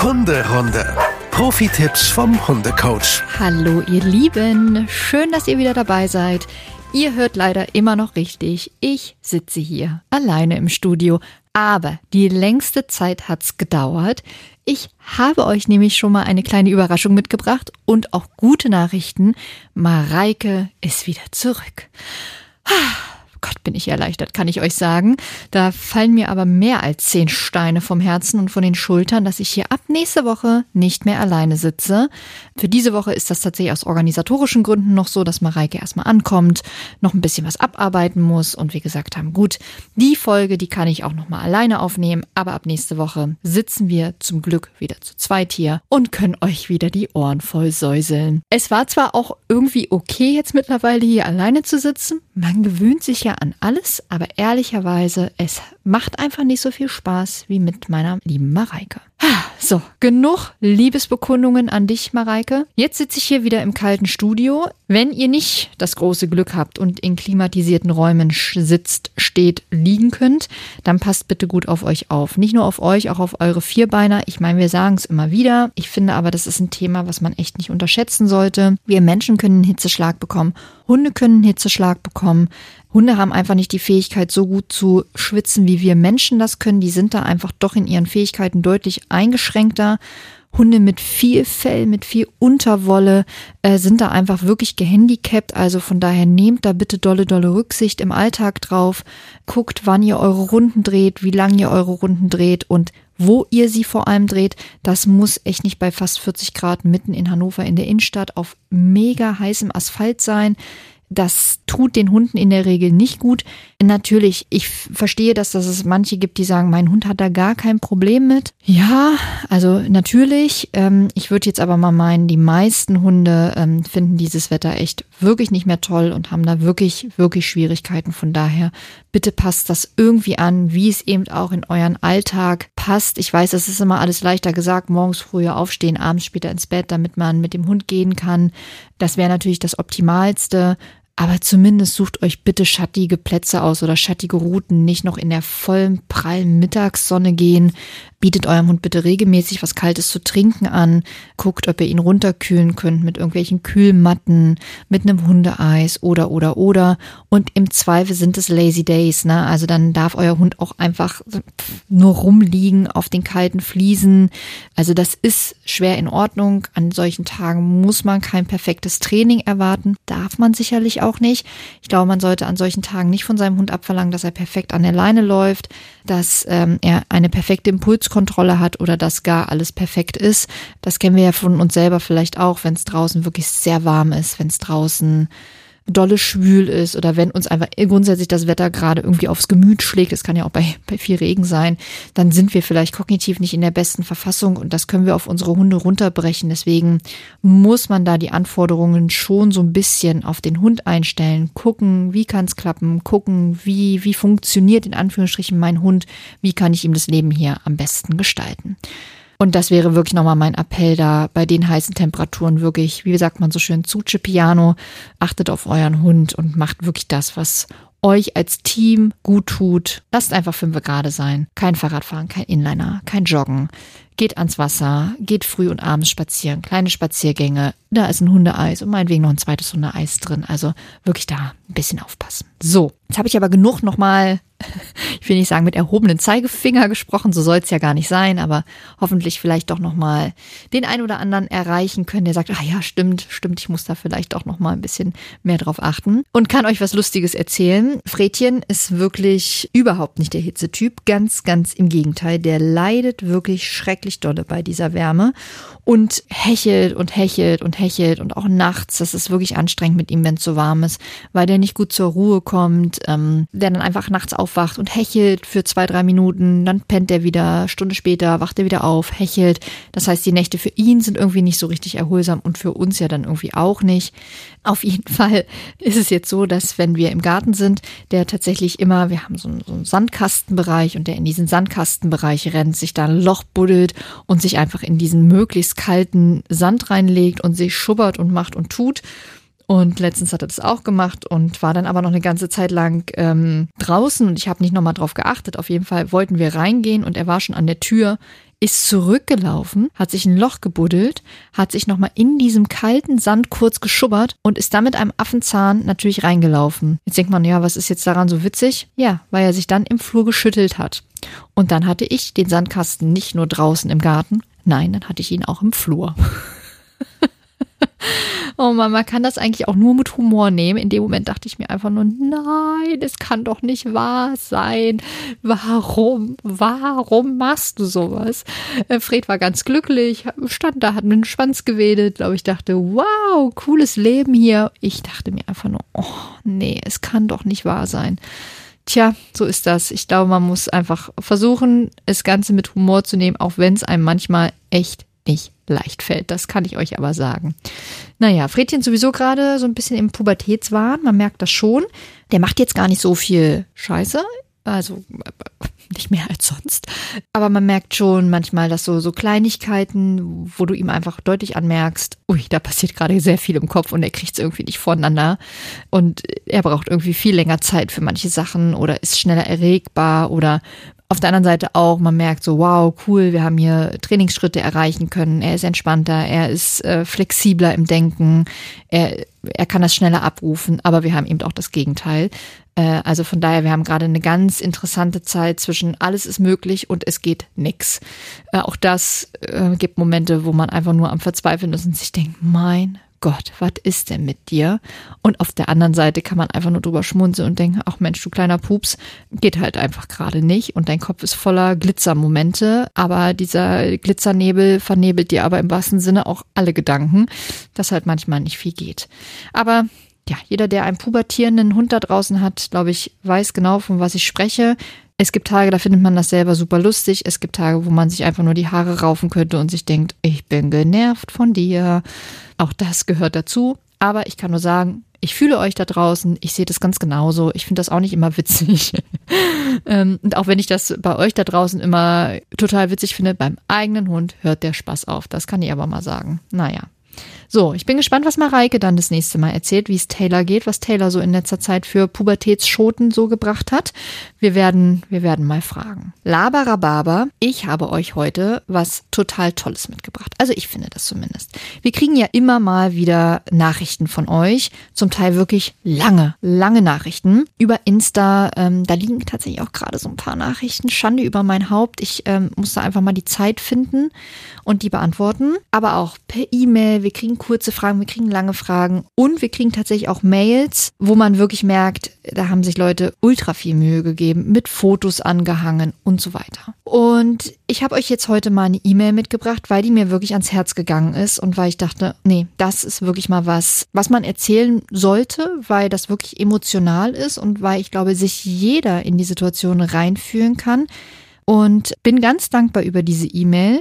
Hunderunde. Profi-Tipps vom Hundecoach. Hallo ihr Lieben, schön, dass ihr wieder dabei seid. Ihr hört leider immer noch richtig, ich sitze hier alleine im Studio, aber die längste Zeit hat's gedauert. Ich habe euch nämlich schon mal eine kleine Überraschung mitgebracht und auch gute Nachrichten. Mareike ist wieder zurück. Gott, bin ich erleichtert, kann ich euch sagen. Da fallen mir aber mehr als 10 Steine vom Herzen und von den Schultern, dass ich hier ab nächste Woche nicht mehr alleine sitze. Für diese Woche ist das tatsächlich aus organisatorischen Gründen noch so, dass Mareike erstmal ankommt, noch ein bisschen was abarbeiten muss und wir gesagt haben, gut, die Folge, die kann ich auch nochmal alleine aufnehmen, aber ab nächste Woche sitzen wir zum Glück wieder zu zweit hier und können euch wieder die Ohren voll säuseln. Es war zwar auch irgendwie okay, jetzt mittlerweile hier alleine zu sitzen, man gewöhnt sich ja an alles, aber ehrlicherweise, es macht einfach nicht so viel Spaß wie mit meiner lieben Mareike. So, genug Liebesbekundungen an dich, Mareike. Jetzt sitze ich hier wieder im kalten Studio. Wenn ihr nicht das große Glück habt und in klimatisierten Räumen sitzt, steht, liegen könnt, dann passt bitte gut auf euch auf. Nicht nur auf euch, auch auf eure Vierbeiner. Ich meine, wir sagen es immer wieder. Ich finde aber, das ist ein Thema, was man echt nicht unterschätzen sollte. Wir Menschen können einen Hitzeschlag bekommen. Hunde können einen Hitzeschlag bekommen. Hunde haben einfach nicht die Fähigkeit, so gut zu schwitzen, wie wir Menschen das können. Die sind da einfach doch in ihren Fähigkeiten deutlich eingeschränkter. Hunde mit viel Fell, mit viel Unterwolle sind da einfach wirklich gehandicapt. Also von daher nehmt da bitte dolle Rücksicht im Alltag drauf. Guckt, wann ihr eure Runden dreht, wie lange ihr eure Runden dreht und wo ihr sie vor allem dreht. Das muss echt nicht bei fast 40 Grad mitten in Hannover in der Innenstadt auf mega heißem Asphalt sein. Das tut den Hunden in der Regel nicht gut. Natürlich, ich verstehe, dass es manche gibt, die sagen, mein Hund hat da gar kein Problem mit. Ja, also natürlich. Ich würde jetzt aber mal meinen, die meisten Hunde finden dieses Wetter echt wirklich nicht mehr toll und haben da wirklich Schwierigkeiten. Von daher, bitte passt das irgendwie an, wie es eben auch in euren Alltag passt. Ich weiß, es ist immer alles leichter gesagt, morgens früher aufstehen, abends später ins Bett, damit man mit dem Hund gehen kann. Das wäre natürlich das Optimalste. Aber zumindest sucht euch bitte schattige Plätze aus oder schattige Routen, nicht noch in der vollen, prallen Mittagssonne gehen. Bietet eurem Hund bitte regelmäßig was Kaltes zu trinken an. Guckt, ob ihr ihn runterkühlen könnt mit irgendwelchen Kühlmatten, mit einem Hundeeis oder. Und im Zweifel sind es Lazy Days, ne? Also dann darf euer Hund auch einfach nur rumliegen auf den kalten Fliesen. Also das ist schwer in Ordnung. An solchen Tagen muss man kein perfektes Training erwarten. Darf man sicherlich auch nicht. Ich glaube, man sollte an solchen Tagen nicht von seinem Hund abverlangen, dass er perfekt an der Leine läuft, dass er eine perfekte Impulskontrolle hat oder dass gar alles perfekt ist. Das kennen wir ja von uns selber vielleicht auch, wenn es draußen wirklich sehr warm ist, wenn es draußen dolle schwül ist oder wenn uns einfach grundsätzlich das Wetter gerade irgendwie aufs Gemüt schlägt, das kann ja auch bei viel Regen sein, dann sind wir vielleicht kognitiv nicht in der besten Verfassung und das können wir auf unsere Hunde runterbrechen. Deswegen muss man da die Anforderungen schon so ein bisschen auf den Hund einstellen, gucken, wie kann es klappen, gucken, wie funktioniert in Anführungsstrichen mein Hund, wie kann ich ihm das Leben hier am besten gestalten. Und das wäre wirklich nochmal mein Appell da bei den heißen Temperaturen wirklich, wie sagt man so schön, Zucce Piano, achtet auf euren Hund und macht wirklich das, was euch als Team gut tut. Lasst einfach 5 Grad sein. Kein Fahrradfahren, kein Inliner, kein Joggen. Geht ans Wasser, geht früh und abends spazieren, kleine Spaziergänge. Da ist ein Hundeeis und meinetwegen noch ein zweites Hundeeis drin. Also wirklich da ein bisschen aufpassen. So, jetzt habe ich aber genug nochmal, ich will nicht sagen mit erhobenen Zeigefinger gesprochen, so soll es ja gar nicht sein, aber hoffentlich vielleicht doch nochmal den einen oder anderen erreichen können, der sagt, ja, stimmt, ich muss da vielleicht auch nochmal ein bisschen mehr drauf achten und kann euch was Lustiges erzählen. Fredchen ist wirklich überhaupt nicht der Hitzetyp, ganz im Gegenteil, der leidet wirklich schrecklich dolle bei dieser Wärme und hechelt und auch nachts, das ist wirklich anstrengend mit ihm, wenn es so warm ist, weil der nicht gut zur Ruhe kommt, der dann einfach nachts aufwacht und hechelt für 2-3 Minuten, dann pennt er wieder, Stunde später wacht er wieder auf, hechelt. Das heißt, die Nächte für ihn sind irgendwie nicht so richtig erholsam und für uns ja dann irgendwie auch nicht. Auf jeden Fall ist es jetzt so, dass wenn wir im Garten sind, der tatsächlich immer, wir haben so einen Sandkastenbereich und der in diesen Sandkastenbereich rennt, sich da ein Loch buddelt und sich einfach in diesen möglichst kalten Sand reinlegt und sich schubbert und macht und tut. Und letztens hat er das auch gemacht und war dann aber noch eine ganze Zeit lang draußen und ich habe nicht nochmal drauf geachtet. Auf jeden Fall wollten wir reingehen und er war schon an der Tür. ist zurückgelaufen, hat sich ein Loch gebuddelt, hat sich nochmal in diesem kalten Sand kurz geschubbert und ist dann mit einem Affenzahn natürlich reingelaufen. Jetzt denkt man, ja, was ist jetzt daran so witzig? Ja, weil er sich dann im Flur geschüttelt hat. Und dann hatte ich den Sandkasten nicht nur draußen im Garten, nein, dann hatte ich ihn auch im Flur. Oh Mann, man kann das eigentlich auch nur mit Humor nehmen. In dem Moment dachte ich mir einfach nur, nein, es kann doch nicht wahr sein. Warum machst du sowas? Fred war ganz glücklich, stand da, hat mit dem Schwanz gewedelt. Glaube ich, dachte, wow, cooles Leben hier. Ich dachte mir einfach nur, oh nee, es kann doch nicht wahr sein. Tja, so ist das. Ich glaube, man muss einfach versuchen, das Ganze mit Humor zu nehmen, auch wenn es einem manchmal echt nicht leicht fällt. Das kann ich euch aber sagen. Naja, Fredchen sowieso gerade so ein bisschen im Pubertätswahn. Man merkt das schon. Der macht jetzt gar nicht so viel Scheiße. Also nicht mehr als sonst. Aber man merkt schon manchmal, dass so Kleinigkeiten, wo du ihm einfach deutlich anmerkst, ui, da passiert gerade sehr viel im Kopf und er kriegt es irgendwie nicht voneinander. Und er braucht irgendwie viel länger Zeit für manche Sachen oder ist schneller erregbar oder auf der anderen Seite auch, man merkt so, wow, cool, wir haben hier Trainingsschritte erreichen können, er ist entspannter, er ist flexibler im Denken, er kann das schneller abrufen, aber wir haben eben auch das Gegenteil. Also von daher, wir haben gerade eine ganz interessante Zeit zwischen alles ist möglich und es geht nix. Auch das gibt Momente, wo man einfach nur am Verzweifeln ist und sich denkt, mein Gott, was ist denn mit dir? Und auf der anderen Seite kann man einfach nur drüber schmunzeln und denken, ach Mensch, du kleiner Pups, geht halt einfach gerade nicht und dein Kopf ist voller Glitzermomente, aber dieser Glitzernebel vernebelt dir aber im wahrsten Sinne auch alle Gedanken, dass halt manchmal nicht viel geht. Aber ja, jeder, der einen pubertierenden Hund da draußen hat, glaube ich, weiß genau, von was ich spreche. Es gibt Tage, da findet man das selber super lustig. Es gibt Tage, wo man sich einfach nur die Haare raufen könnte und sich denkt, ich bin genervt von dir. Auch das gehört dazu. Aber ich kann nur sagen, ich fühle euch da draußen. Ich sehe das ganz genauso. Ich finde das auch nicht immer witzig. Und auch wenn ich das bei euch da draußen immer total witzig finde, beim eigenen Hund hört der Spaß auf. Das kann ich aber mal sagen. Naja. So, ich bin gespannt, was Mareike dann das nächste Mal erzählt, wie es Taylor geht, was Taylor so in letzter Zeit für Pubertätsschoten so gebracht hat. Wir werden mal fragen. Laberababa, ich habe euch heute was total Tolles mitgebracht. Also ich finde das zumindest. Wir kriegen ja immer mal wieder Nachrichten von euch, zum Teil wirklich lange Nachrichten über Insta. Da liegen tatsächlich auch gerade so ein paar Nachrichten. Schande über mein Haupt. Ich muss da einfach mal die Zeit finden und die beantworten. Aber auch per E-Mail. Wir kriegen kurze Fragen, wir kriegen lange Fragen und wir kriegen tatsächlich auch Mails, wo man wirklich merkt, da haben sich Leute ultra viel Mühe gegeben, mit Fotos angehangen und so weiter. Und ich habe euch jetzt heute mal eine E-Mail mitgebracht, weil die mir wirklich ans Herz gegangen ist und weil ich dachte, nee, das ist wirklich mal was man erzählen sollte, weil das wirklich emotional ist und weil ich glaube, sich jeder in die Situation reinfühlen kann. Und bin ganz dankbar über diese E-Mail.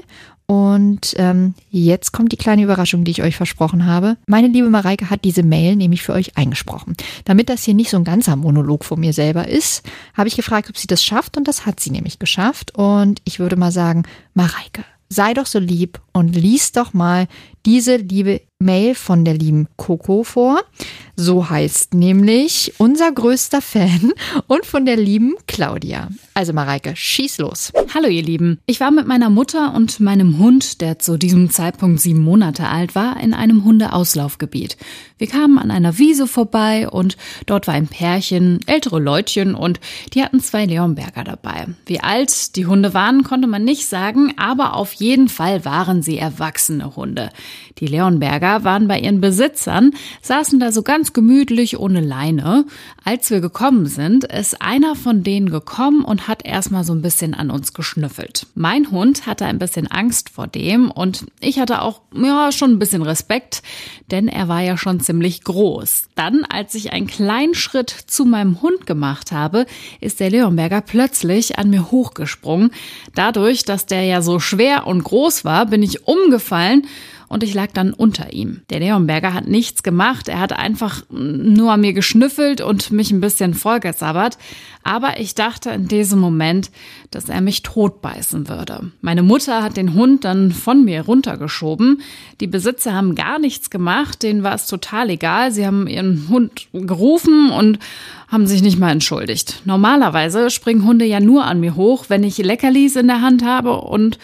Und jetzt kommt die kleine Überraschung, die ich euch versprochen habe. Meine liebe Mareike hat diese Mail nämlich für euch eingesprochen. Damit das hier nicht so ein ganzer Monolog von mir selber ist, habe ich gefragt, ob sie das schafft. Und das hat sie nämlich geschafft. Und ich würde mal sagen, Mareike, sei doch so lieb und lies doch mal diese liebe Mail von der lieben Coco vor. So heißt nämlich unser größter Fan und von der lieben Claudia. Also Mareike, schieß los. Hallo ihr Lieben. Ich war mit meiner Mutter und meinem Hund, der zu diesem Zeitpunkt 7 Monate alt war, in einem Hundeauslaufgebiet. Wir kamen an einer Wiese vorbei und dort war ein Pärchen, ältere Leutchen und die hatten 2 Leonberger dabei. Wie alt die Hunde waren, konnte man nicht sagen, aber auf jeden Fall waren sie erwachsene Hunde. Die Leonberger waren bei ihren Besitzern, saßen da so ganz gemütlich ohne Leine. Als wir gekommen sind, ist einer von denen gekommen und hat erstmal so ein bisschen an uns geschnüffelt. Mein Hund hatte ein bisschen Angst vor dem und ich hatte auch schon ein bisschen Respekt, denn er war ja schon ziemlich groß. Dann, als ich einen kleinen Schritt zu meinem Hund gemacht habe, ist der Leonberger plötzlich an mir hochgesprungen. Dadurch, dass der ja so schwer und groß war, bin ich umgefallen und ich lag dann unter ihm. Der Leonberger hat nichts gemacht, er hat einfach nur an mir geschnüffelt und mich ein bisschen vollgesabbert. Aber ich dachte in diesem Moment, dass er mich totbeißen würde. Meine Mutter hat den Hund dann von mir runtergeschoben. Die Besitzer haben gar nichts gemacht, denen war es total egal. Sie haben ihren Hund gerufen und haben sich nicht mal entschuldigt. Normalerweise springen Hunde ja nur an mir hoch, wenn ich Leckerlis in der Hand habe und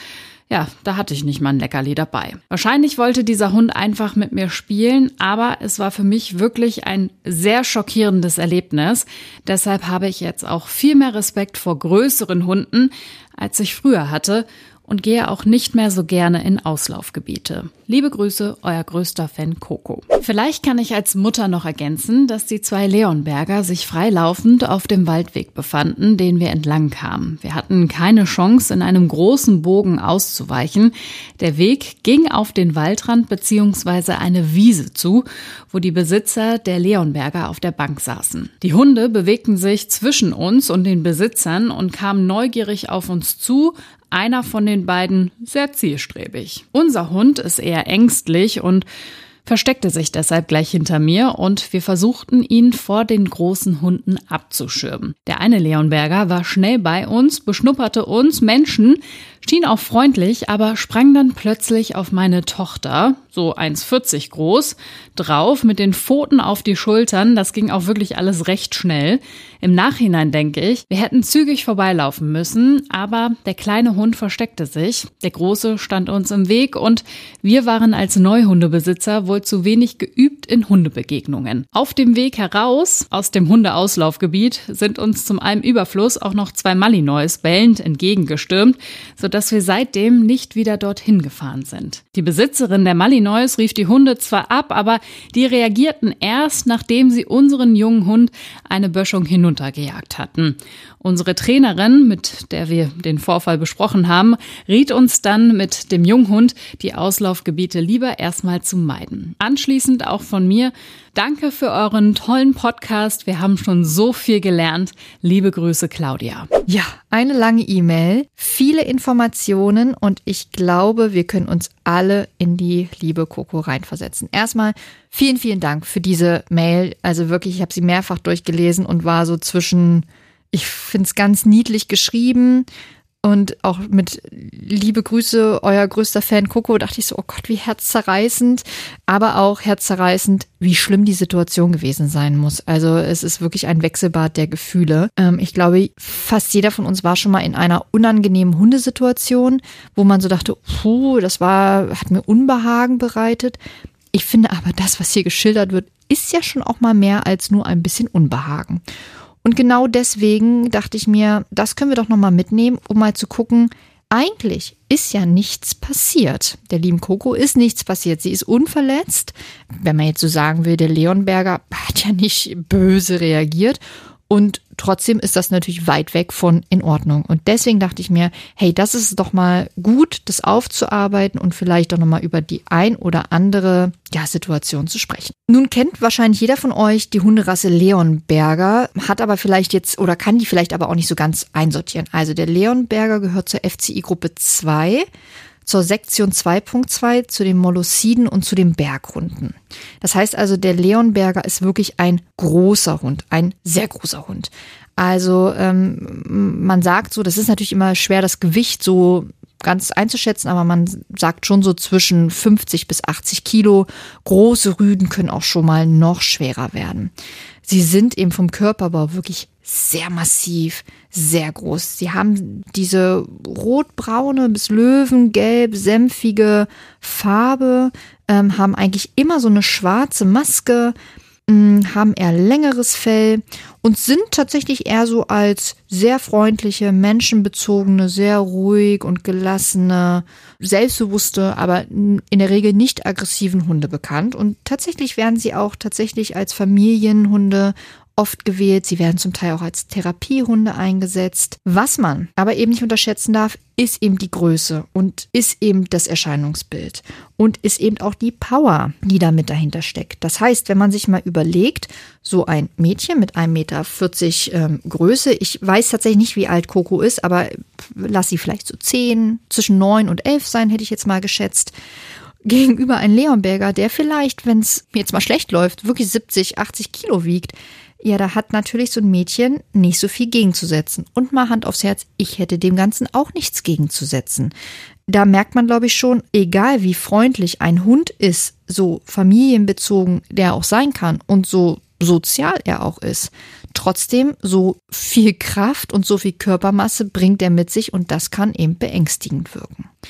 Ja, da hatte ich nicht mal ein Leckerli dabei. Wahrscheinlich wollte dieser Hund einfach mit mir spielen, aber es war für mich wirklich ein sehr schockierendes Erlebnis. Deshalb habe ich jetzt auch viel mehr Respekt vor größeren Hunden, als ich früher hatte und gehe auch nicht mehr so gerne in Auslaufgebiete. Liebe Grüße, euer größter Fan Coco. Vielleicht kann ich als Mutter noch ergänzen, dass die 2 Leonberger sich freilaufend auf dem Waldweg befanden, den wir entlang kamen. Wir hatten keine Chance, in einem großen Bogen auszuweichen. Der Weg ging auf den Waldrand bzw. eine Wiese zu, wo die Besitzer der Leonberger auf der Bank saßen. Die Hunde bewegten sich zwischen uns und den Besitzern und kamen neugierig auf uns zu, einer von den beiden sehr zielstrebig. Unser Hund ist eher ängstlich und versteckte sich deshalb gleich hinter mir und wir versuchten, ihn vor den großen Hunden abzuschirmen. Der eine Leonberger war schnell bei uns, beschnupperte uns Menschen, schien auch freundlich, aber sprang dann plötzlich auf meine Tochter, so 1,40 groß, drauf mit den Pfoten auf die Schultern. Das ging auch wirklich alles recht schnell. Im Nachhinein denke ich, wir hätten zügig vorbeilaufen müssen, aber der kleine Hund versteckte sich. Der große stand uns im Weg und wir waren als Neuhundebesitzer wohl zu wenig geübt in Hundebegegnungen. Auf dem Weg heraus aus dem Hundeauslaufgebiet sind uns zum einem Überfluss auch noch 2 Malinois bellend entgegengestürmt, sodass wir seitdem nicht wieder dorthin gefahren sind. Die Besitzerin der Malinois rief die Hunde zwar ab, aber die reagierten erst, nachdem sie unseren jungen Hund eine Böschung hinuntergejagt hatten. Unsere Trainerin, mit der wir den Vorfall besprochen haben, riet uns dann mit dem Junghund, die Auslaufgebiete lieber erstmal zu meiden. Anschließend auch von mir, danke für euren tollen Podcast. Wir haben schon so viel gelernt. Liebe Grüße, Claudia. Ja, eine lange E-Mail, viele Informationen und ich glaube, wir können uns alle in die liebe Coco reinversetzen. Erstmal vielen, vielen Dank für diese Mail. Also wirklich, ich habe sie mehrfach durchgelesen und war so zwischen... Ich finde es ganz niedlich geschrieben und auch mit liebe Grüße, euer größter Fan Coco, dachte ich so, oh Gott, wie herzzerreißend, aber auch herzzerreißend, wie schlimm die Situation gewesen sein muss. Also es ist wirklich ein Wechselbad der Gefühle. Ich glaube, fast jeder von uns war schon mal in einer unangenehmen Hundesituation, wo man so dachte, hat mir Unbehagen bereitet. Ich finde aber, das, was hier geschildert wird, ist ja schon auch mal mehr als nur ein bisschen Unbehagen. Und genau deswegen dachte ich mir, das können wir doch nochmal mitnehmen, um mal zu gucken, eigentlich ist ja nichts passiert. Der lieben Coco ist nichts passiert. Sie ist unverletzt. Wenn man jetzt so sagen will, der Leonberger hat ja nicht böse reagiert. Und trotzdem ist das natürlich weit weg von in Ordnung. Und deswegen dachte ich mir, hey, das ist doch mal gut, das aufzuarbeiten und vielleicht doch nochmal über die ein oder andere Situation zu sprechen. Nun kennt wahrscheinlich jeder von euch die Hunderasse Leonberger, hat aber vielleicht jetzt oder kann die vielleicht aber auch nicht so ganz einsortieren. Also der Leonberger gehört zur FCI-Gruppe 2, zur Sektion 2.2, zu den Molossiden und zu den Berghunden. Das heißt also, der Leonberger ist wirklich ein großer Hund, ein sehr großer Hund. Also man sagt so, das ist natürlich immer schwer, das Gewicht so ganz einzuschätzen, aber man sagt schon so zwischen 50 bis 80 Kilo. Große Rüden können auch schon mal noch schwerer werden. Sie sind eben vom Körperbau wirklich sehr massiv, sehr groß. Sie haben diese rotbraune bis löwengelb, senfige Farbe, haben eigentlich immer so eine schwarze Maske, haben eher längeres Fell und sind tatsächlich eher so als sehr freundliche, menschenbezogene, sehr ruhig und gelassene, selbstbewusste, aber in der Regel nicht aggressiven Hunde bekannt. Und tatsächlich werden sie auch tatsächlich als Familienhunde oft gewählt. Sie werden zum Teil auch als Therapiehunde eingesetzt. Was man aber eben nicht unterschätzen darf, ist eben die Größe und ist eben das Erscheinungsbild und ist eben auch die Power, die da mit dahinter steckt. Das heißt, wenn man sich mal überlegt, so ein Mädchen mit 1,40 Meter Größe, ich weiß tatsächlich nicht, wie alt Coco ist, aber lass sie vielleicht so 10, zwischen 9 und 11 sein, hätte ich jetzt mal geschätzt. Gegenüber ein Leonberger, der vielleicht, wenn es jetzt mal schlecht läuft, wirklich 70, 80 Kilo wiegt, ja, da hat natürlich so ein Mädchen nicht so viel gegenzusetzen. Und mal Hand aufs Herz, ich hätte dem Ganzen auch nichts gegenzusetzen. Da merkt man, glaube ich, schon, egal wie freundlich ein Hund ist, so familienbezogen der auch sein kann und so sozial er auch ist, trotzdem so viel Kraft und so viel Körpermasse bringt er mit sich und das kann eben beängstigend wirken.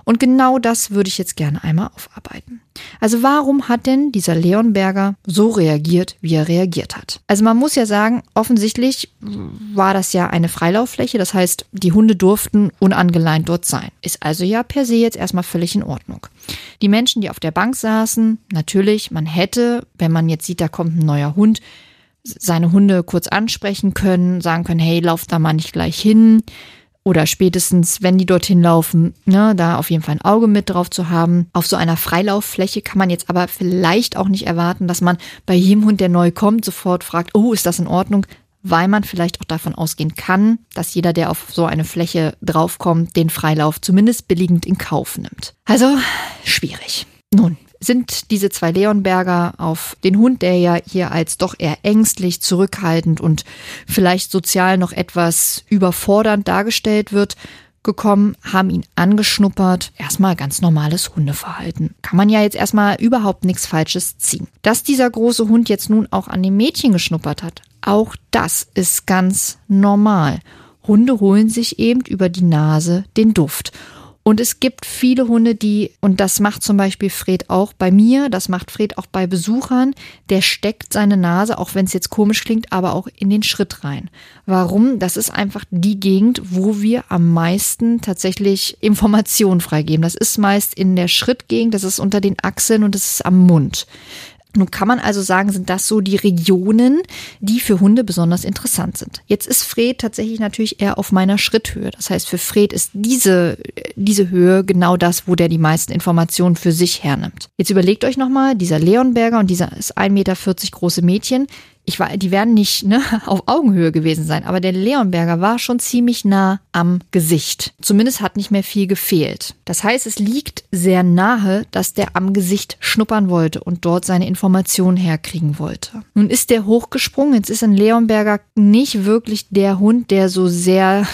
Und genau das würde ich jetzt gerne einmal aufarbeiten. Also warum hat denn dieser Leonberger so reagiert, wie er reagiert hat? Also man muss ja sagen, offensichtlich war das ja eine Freilauffläche, das heißt, die Hunde durften unangeleint dort sein. Ist also ja per se jetzt erstmal völlig in Ordnung. Die Menschen, die auf der Bank saßen, natürlich, man hätte, wenn man jetzt sieht, da kommt ein neuer Hund, seine Hunde kurz ansprechen können, sagen können, hey, lauf da mal nicht gleich hin. Oder spätestens, wenn die dorthin laufen, ne, da auf jeden Fall ein Auge mit drauf zu haben. Auf so einer Freilauffläche kann man jetzt aber vielleicht auch nicht erwarten, dass man bei jedem Hund, der neu kommt, sofort fragt, oh, ist das in Ordnung? Weil man vielleicht auch davon ausgehen kann, dass jeder, der auf so eine Fläche draufkommt, den Freilauf zumindest billigend in Kauf nimmt. Also schwierig. Nun, sind diese 2 Leonberger auf den Hund, der ja hier als doch eher ängstlich, zurückhaltend und vielleicht sozial noch etwas überfordernd dargestellt wird, gekommen, haben ihn angeschnuppert. Erstmal ganz normales Hundeverhalten. Kann man ja jetzt erstmal überhaupt nichts Falsches ziehen. Dass dieser große Hund jetzt nun auch an dem Mädchen geschnuppert hat, auch das ist ganz normal. Hunde holen sich eben über die Nase den Duft. Und es gibt viele Hunde, und das macht zum Beispiel Fred auch bei mir, das macht Fred auch bei Besuchern, der steckt seine Nase, auch wenn es jetzt komisch klingt, aber auch in den Schritt rein. Warum? Das ist einfach die Gegend, wo wir am meisten tatsächlich Informationen freigeben. Das ist meist in der Schrittgegend, das ist unter den Achseln und das ist am Mund. Nun kann man also sagen, sind das so die Regionen, die für Hunde besonders interessant sind. Jetzt ist Fred tatsächlich natürlich eher auf meiner Schritthöhe. Das heißt, für Fred ist diese Höhe genau das, wo der die meisten Informationen für sich hernimmt. Jetzt überlegt euch nochmal, dieser Leonberger und dieser ist 1,40 Meter große Mädchen, die werden nicht auf Augenhöhe gewesen sein, aber der Leonberger war schon ziemlich nah am Gesicht. Zumindest hat nicht mehr viel gefehlt. Das heißt, es liegt sehr nahe, dass der am Gesicht schnuppern wollte und dort seine Informationen herkriegen wollte. Nun ist der hochgesprungen. Jetzt ist ein Leonberger nicht wirklich der Hund, der so sehr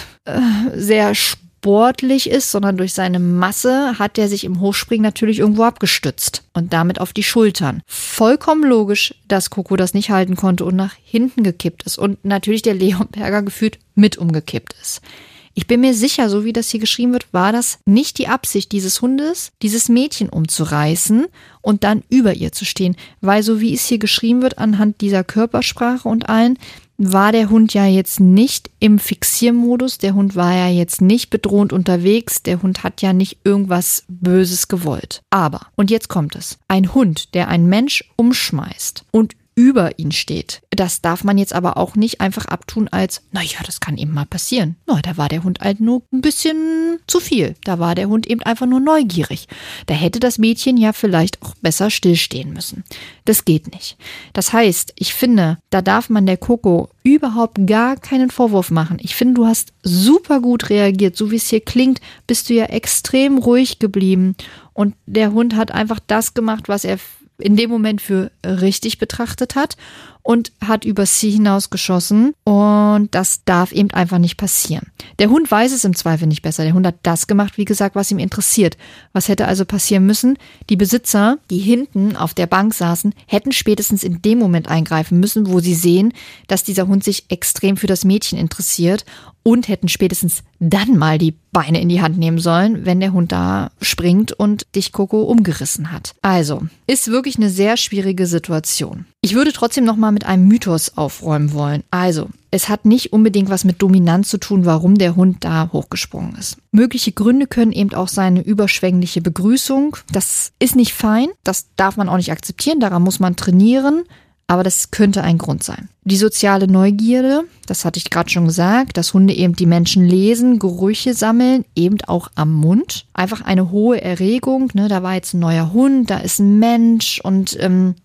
sportlich ist, sondern durch seine Masse hat er sich im Hochspringen natürlich irgendwo abgestützt und damit auf die Schultern. Vollkommen logisch, dass Coco das nicht halten konnte und nach hinten gekippt ist und natürlich der Leonberger gefühlt mit umgekippt ist. Ich bin mir sicher, so wie das hier geschrieben wird, war das nicht die Absicht dieses Hundes, dieses Mädchen umzureißen und dann über ihr zu stehen, weil so wie es hier geschrieben wird, anhand dieser Körpersprache und allen, war der Hund ja jetzt nicht im Fixiermodus, der Hund war ja jetzt nicht bedrohend unterwegs, der Hund hat ja nicht irgendwas Böses gewollt. Aber, und jetzt kommt es, ein Hund, der einen Mensch umschmeißt und über ihn steht. Das darf man jetzt aber auch nicht einfach abtun als, naja, das kann eben mal passieren. Na, da war der Hund halt nur ein bisschen zu viel. Da war der Hund eben einfach nur neugierig. Da hätte das Mädchen ja vielleicht auch besser stillstehen müssen. Das geht nicht. Das heißt, ich finde, da darf man der Coco überhaupt gar keinen Vorwurf machen. Ich finde, du hast super gut reagiert. So wie es hier klingt, bist du ja extrem ruhig geblieben. Und der Hund hat einfach das gemacht, was er in dem Moment für richtig betrachtet hat und hat übers Ziel hinausgeschossen und das darf eben einfach nicht passieren. Der Hund weiß es im Zweifel nicht besser. Der Hund hat das gemacht, wie gesagt, was ihm interessiert. Was hätte also passieren müssen? Die Besitzer, die hinten auf der Bank saßen, hätten spätestens in dem Moment eingreifen müssen, wo sie sehen, dass dieser Hund sich extrem für das Mädchen interessiert und hätten spätestens dann mal die Beine in die Hand nehmen sollen, wenn der Hund da springt und dich Coco umgerissen hat. Also, ist wirklich eine sehr schwierige Situation. Ich würde trotzdem noch mal mit einem Mythos aufräumen wollen. Also, es hat nicht unbedingt was mit Dominanz zu tun, warum der Hund da hochgesprungen ist. Mögliche Gründe können eben auch seine überschwängliche Begrüßung. Das ist nicht fein, das darf man auch nicht akzeptieren, daran muss man trainieren. Aber das könnte ein Grund sein. Die soziale Neugierde, das hatte ich gerade schon gesagt, dass Hunde eben die Menschen lesen, Gerüche sammeln, eben auch am Mund. Einfach eine hohe Erregung, ne? Da war jetzt ein neuer Hund, da ist ein Mensch und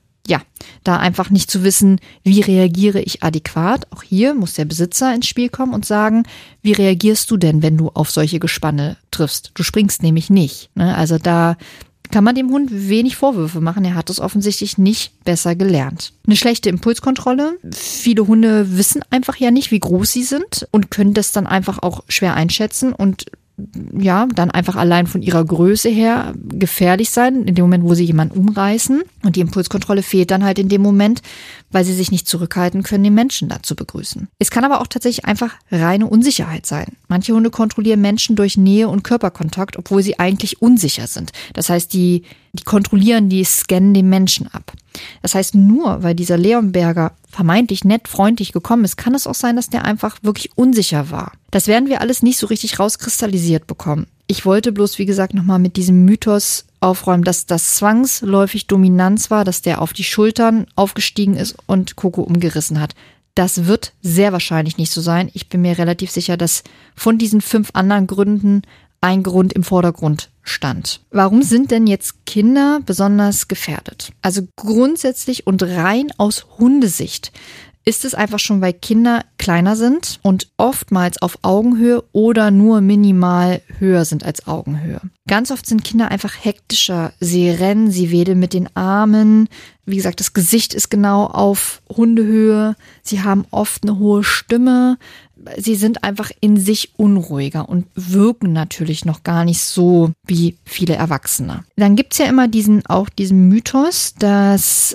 da einfach nicht zu wissen, wie reagiere ich adäquat. Auch hier muss der Besitzer ins Spiel kommen und sagen, wie reagierst du denn, wenn du auf solche Gespanne triffst? Du springst nämlich nicht. Ne? Also da kann man dem Hund wenig Vorwürfe machen. Er hat es offensichtlich nicht besser gelernt. Eine schlechte Impulskontrolle. Viele Hunde wissen einfach ja nicht, wie groß sie sind und können das dann einfach auch schwer einschätzen und ja dann einfach allein von ihrer Größe her gefährlich sein, in dem Moment, wo sie jemanden umreißen. Und die Impulskontrolle fehlt dann halt in dem Moment, weil sie sich nicht zurückhalten können, den Menschen da zu begrüßen. Es kann aber auch tatsächlich einfach reine Unsicherheit sein. Manche Hunde kontrollieren Menschen durch Nähe und Körperkontakt, obwohl sie eigentlich unsicher sind. Das heißt, die kontrollieren, die scannen den Menschen ab. Das heißt, nur weil dieser Leonberger vermeintlich nett, freundlich gekommen ist, kann es auch sein, dass der einfach wirklich unsicher war. Das werden wir alles nicht so richtig rauskristallisiert bekommen. Ich wollte bloß, wie gesagt, nochmal mit diesem Mythos aufräumen, dass das zwangsläufig Dominanz war, dass der auf die Schultern aufgestiegen ist und Coco umgerissen hat. Das wird sehr wahrscheinlich nicht so sein. Ich bin mir relativ sicher, dass von diesen 5 anderen Gründen ein Grund im Vordergrund stand. Warum sind denn jetzt Kinder besonders gefährdet? Also grundsätzlich und rein aus Hundesicht ist es einfach schon, weil Kinder kleiner sind und oftmals auf Augenhöhe oder nur minimal höher sind als Augenhöhe. Ganz oft sind Kinder einfach hektischer. Sie rennen, sie wedeln mit den Armen. Wie gesagt, das Gesicht ist genau auf Hundehöhe. Sie haben oft eine hohe Stimme. Sie sind einfach in sich unruhiger und wirken natürlich noch gar nicht so wie viele Erwachsene. Dann gibt's ja immer diesen Mythos, dass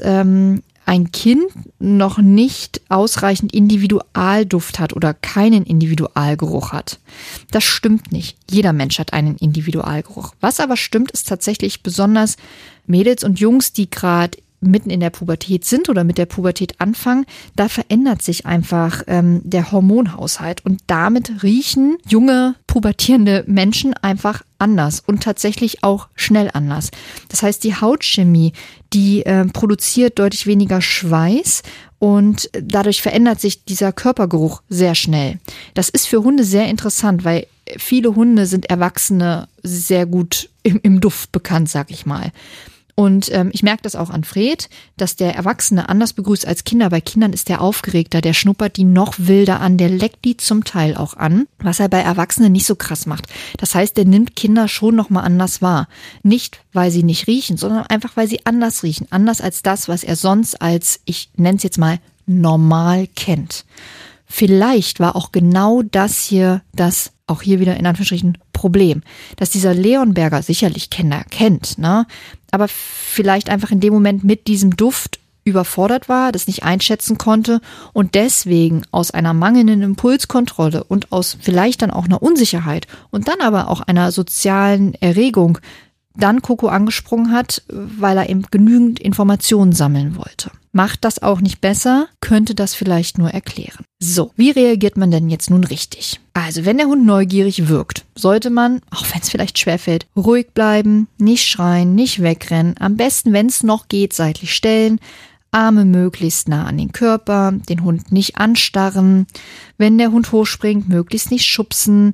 ein Kind noch nicht ausreichend Individualduft hat oder keinen Individualgeruch hat. Das stimmt nicht. Jeder Mensch hat einen Individualgeruch. Was aber stimmt, ist tatsächlich besonders Mädels und Jungs, die gerade mitten in der Pubertät sind oder mit der Pubertät anfangen, da verändert sich einfach der Hormonhaushalt und damit riechen junge, pubertierende Menschen einfach anders und tatsächlich auch schnell anders. Das heißt, die Hautchemie, die produziert deutlich weniger Schweiß und dadurch verändert sich dieser Körpergeruch sehr schnell. Das ist für Hunde sehr interessant, weil viele Hunde sind Erwachsene sehr gut im Duft bekannt, sag ich mal. Und ich merke das auch an Fred, dass der Erwachsene anders begrüßt als Kinder. Bei Kindern ist der aufgeregter, der schnuppert die noch wilder an, der leckt die zum Teil auch an, was er bei Erwachsenen nicht so krass macht. Das heißt, der nimmt Kinder schon nochmal anders wahr. Nicht, weil sie nicht riechen, sondern einfach, weil sie anders riechen. Anders als das, was er sonst als, ich nenne es jetzt mal, normal kennt. Vielleicht war auch genau das hier das, auch hier wieder in Anführungsstrichen, Problem, dass dieser Leonberger sicherlich Kinder kennt, ne? Aber vielleicht einfach in dem Moment mit diesem Duft überfordert war, das nicht einschätzen konnte und deswegen aus einer mangelnden Impulskontrolle und aus vielleicht dann auch einer Unsicherheit und dann aber auch einer sozialen Erregung dann Coco angesprungen hat, weil er eben genügend Informationen sammeln wollte. Macht das auch nicht besser, könnte das vielleicht nur erklären. So, wie reagiert man denn jetzt nun richtig? Also, wenn der Hund neugierig wirkt, sollte man, auch wenn es vielleicht schwerfällt, ruhig bleiben, nicht schreien, nicht wegrennen, am besten, wenn es noch geht, seitlich stellen, Arme möglichst nah an den Körper, den Hund nicht anstarren. Wenn der Hund hochspringt, möglichst nicht schubsen.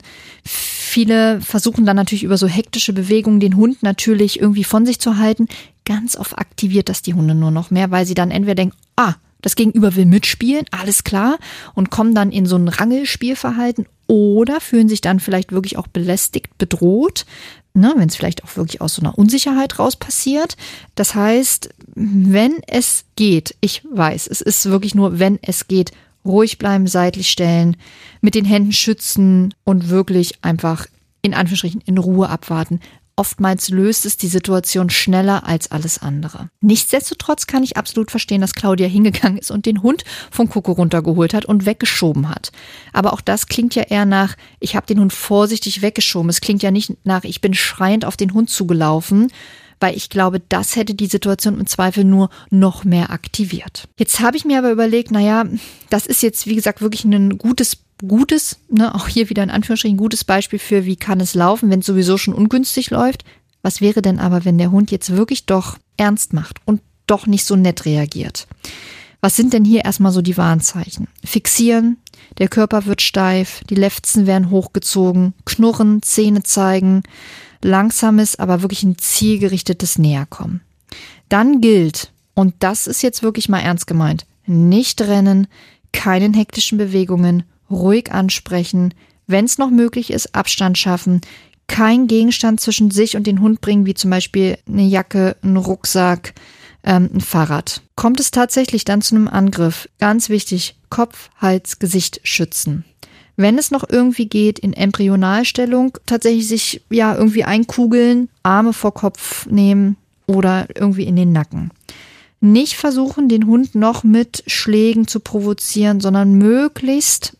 Viele versuchen dann natürlich über so hektische Bewegungen den Hund natürlich irgendwie von sich zu halten. Ganz oft aktiviert das die Hunde nur noch mehr, weil sie dann entweder denken, das Gegenüber will mitspielen, alles klar, und kommen dann in so ein Rangelspielverhalten oder fühlen sich dann vielleicht wirklich auch belästigt, bedroht, ne, wenn es vielleicht auch wirklich aus so einer Unsicherheit raus passiert. Das heißt, wenn es geht, ich weiß, es ist wirklich nur, wenn es geht, ruhig bleiben, seitlich stellen, mit den Händen schützen und wirklich einfach in Anführungsstrichen in Ruhe abwarten. Oftmals löst es die Situation schneller als alles andere. Nichtsdestotrotz kann ich absolut verstehen, dass Claudia hingegangen ist und den Hund von Coco runtergeholt hat und weggeschoben hat. Aber auch das klingt ja eher nach, ich habe den Hund vorsichtig weggeschoben. Es klingt ja nicht nach, ich bin schreiend auf den Hund zugelaufen, weil ich glaube, das hätte die Situation im Zweifel nur noch mehr aktiviert. Jetzt habe ich mir aber überlegt, das ist jetzt, wie gesagt, wirklich ein gutes, auch hier wieder in Anführungsstrichen, gutes Beispiel für, wie kann es laufen, wenn es sowieso schon ungünstig läuft. Was wäre denn aber, wenn der Hund jetzt wirklich doch ernst macht und doch nicht so nett reagiert? Was sind denn hier erstmal so die Warnzeichen? Fixieren, der Körper wird steif, die Lefzen werden hochgezogen, knurren, Zähne zeigen, langsames, aber wirklich ein zielgerichtetes Näherkommen. Dann gilt, und das ist jetzt wirklich mal ernst gemeint, nicht rennen, keinen hektischen Bewegungen, ruhig ansprechen, wenn es noch möglich ist, Abstand schaffen, kein Gegenstand zwischen sich und den Hund bringen, wie zum Beispiel eine Jacke, ein Rucksack, ein Fahrrad. Kommt es tatsächlich dann zu einem Angriff, ganz wichtig, Kopf, Hals, Gesicht schützen. wenn es noch irgendwie geht, in Embryonalstellung tatsächlich sich ja irgendwie einkugeln, Arme vor Kopf nehmen oder irgendwie in den Nacken. Nicht versuchen, den Hund noch mit Schlägen zu provozieren, sondern möglichst,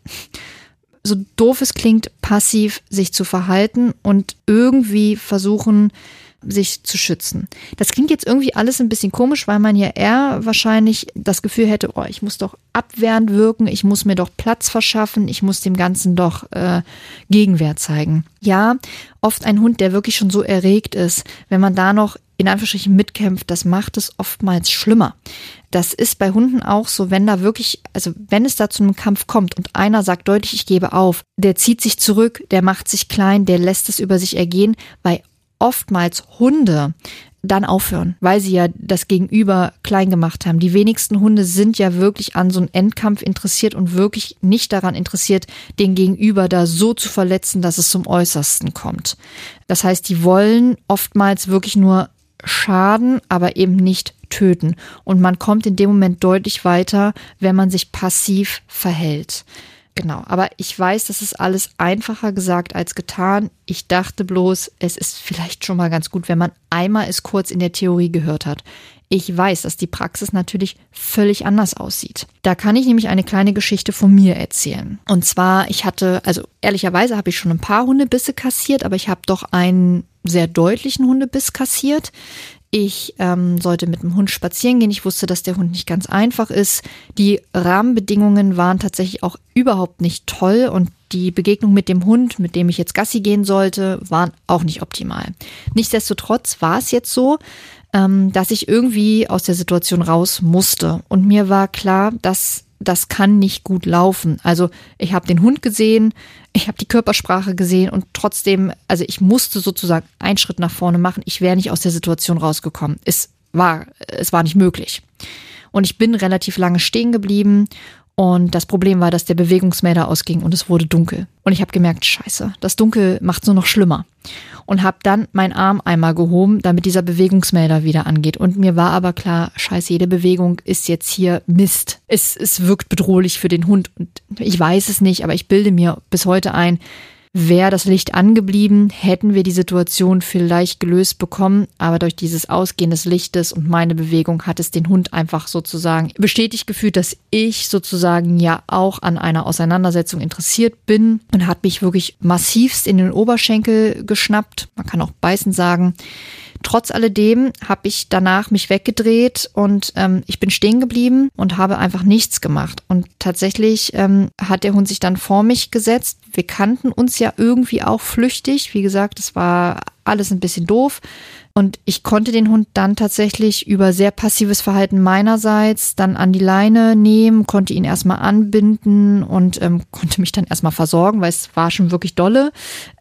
so doof es klingt, passiv sich zu verhalten und irgendwie versuchen, sich zu schützen. Das klingt jetzt irgendwie alles ein bisschen komisch, weil man ja eher wahrscheinlich das Gefühl hätte, oh, ich muss doch abwehrend wirken, ich muss mir doch Platz verschaffen, ich muss dem Ganzen doch Gegenwehr zeigen. Ja, oft ein Hund, der wirklich schon so erregt ist, wenn man da noch in Anführungsstrichen mitkämpft, das macht es oftmals schlimmer. Das ist bei Hunden auch so, wenn da wirklich, also wenn es da zu einem Kampf kommt und einer sagt deutlich, ich gebe auf, der zieht sich zurück, der macht sich klein, der lässt es über sich ergehen, weil oftmals Hunde dann aufhören, weil sie ja das Gegenüber klein gemacht haben. Die wenigsten Hunde sind ja wirklich an so einem Endkampf interessiert und wirklich nicht daran interessiert, den Gegenüber da so zu verletzen, dass es zum Äußersten kommt. Das heißt, die wollen oftmals wirklich nur schaden, aber eben nicht töten. Und man kommt in dem Moment deutlich weiter, wenn man sich passiv verhält. Genau, aber ich weiß, das ist alles einfacher gesagt als getan. Ich dachte bloß, es ist vielleicht schon mal ganz gut, wenn man einmal es kurz in der Theorie gehört hat. Ich weiß, dass die Praxis natürlich völlig anders aussieht. Da kann ich nämlich eine kleine Geschichte von mir erzählen. Und zwar, ehrlicherweise habe ich schon ein paar Hundebisse kassiert, aber ich habe doch einen sehr deutlichen Hundebiss kassiert. Ich sollte mit dem Hund spazieren gehen. Ich wusste, dass der Hund nicht ganz einfach ist. Die Rahmenbedingungen waren tatsächlich auch überhaupt nicht toll und die Begegnung mit dem Hund, mit dem ich jetzt Gassi gehen sollte, waren auch nicht optimal. Nichtsdestotrotz war es jetzt so, dass ich irgendwie aus der Situation raus musste. Und mir war klar, dass das kann nicht gut laufen. Also ich habe den Hund gesehen, ich habe die Körpersprache gesehen und trotzdem, also ich musste sozusagen einen Schritt nach vorne machen. Ich wäre nicht aus der Situation rausgekommen. Es war nicht möglich. Und ich bin relativ lange stehen geblieben. Und das Problem war, dass der Bewegungsmelder ausging und es wurde dunkel. Und ich habe gemerkt, scheiße, das Dunkel macht es nur noch schlimmer. Und habe dann meinen Arm einmal gehoben, damit dieser Bewegungsmelder wieder angeht. Und mir war aber klar, scheiße, jede Bewegung ist jetzt hier Mist. Es wirkt bedrohlich für den Hund. Und ich weiß es nicht, aber ich bilde mir bis heute ein, wäre das Licht angeblieben, hätten wir die Situation vielleicht gelöst bekommen, aber durch dieses Ausgehen des Lichtes und meine Bewegung hat es den Hund einfach sozusagen bestätigt gefühlt, dass ich sozusagen ja auch an einer Auseinandersetzung interessiert bin und hat mich wirklich massivst in den Oberschenkel geschnappt. Man kann auch beißen sagen. Trotz alledem habe ich danach mich weggedreht und ich bin stehen geblieben und habe einfach nichts gemacht. Und tatsächlich hat der Hund sich dann vor mich gesetzt. Wir kannten uns ja irgendwie auch flüchtig. Wie gesagt, es war alles ein bisschen doof. Und ich konnte den Hund dann tatsächlich über sehr passives Verhalten meinerseits dann an die Leine nehmen, konnte ihn erstmal anbinden und konnte mich dann erstmal versorgen, weil es war schon wirklich dolle.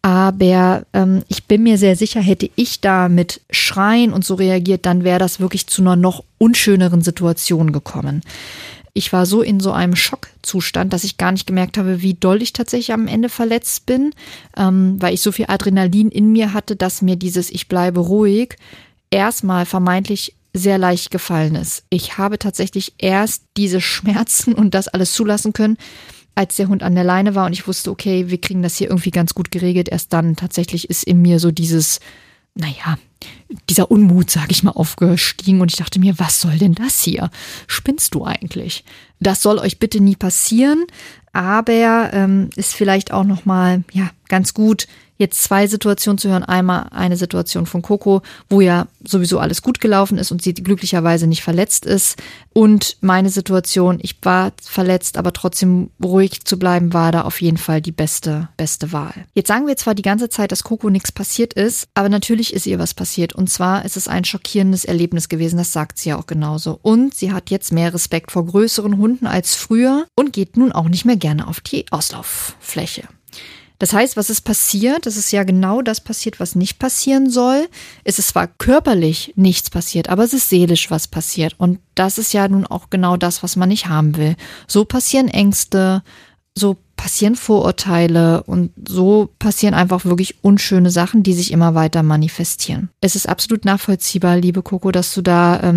Aber ich bin mir sehr sicher, hätte ich da mit Schreien und so reagiert, dann wäre das wirklich zu einer noch unschöneren Situation gekommen. Ich war so in so einem Schockzustand, dass ich gar nicht gemerkt habe, wie doll ich tatsächlich am Ende verletzt bin, weil ich so viel Adrenalin in mir hatte, dass mir dieses Ich bleibe ruhig erstmal vermeintlich sehr leicht gefallen ist. Ich habe tatsächlich erst diese Schmerzen und das alles zulassen können, als der Hund an der Leine war und ich wusste, okay, wir kriegen das hier irgendwie ganz gut geregelt. Erst dann tatsächlich ist in mir so dieser Unmut, sag ich mal, aufgestiegen und ich dachte mir, was soll denn das hier? Spinnst du eigentlich? Das soll euch bitte nie passieren, aber ist vielleicht auch nochmal ganz gut, jetzt zwei Situationen zu hören. Einmal eine Situation von Coco, wo ja sowieso alles gut gelaufen ist und sie glücklicherweise nicht verletzt ist. Und meine Situation, ich war verletzt, aber trotzdem ruhig zu bleiben, war da auf jeden Fall die beste Wahl. Jetzt sagen wir zwar die ganze Zeit, dass Coco nichts passiert ist, aber natürlich ist ihr was passiert. Und zwar ist es ein schockierendes Erlebnis gewesen, das sagt sie ja auch genauso. Und sie hat jetzt mehr Respekt vor größeren Hunden als früher und geht nun auch nicht mehr gerne auf die Auslauffläche. Das heißt, was ist passiert? Es ist ja genau das passiert, was nicht passieren soll. Es ist zwar körperlich nichts passiert, aber es ist seelisch was passiert. Und das ist ja nun auch genau das, was man nicht haben will. So passieren Ängste, so passieren Vorurteile und so passieren einfach wirklich unschöne Sachen, die sich immer weiter manifestieren. Es ist absolut nachvollziehbar, liebe Coco, dass du da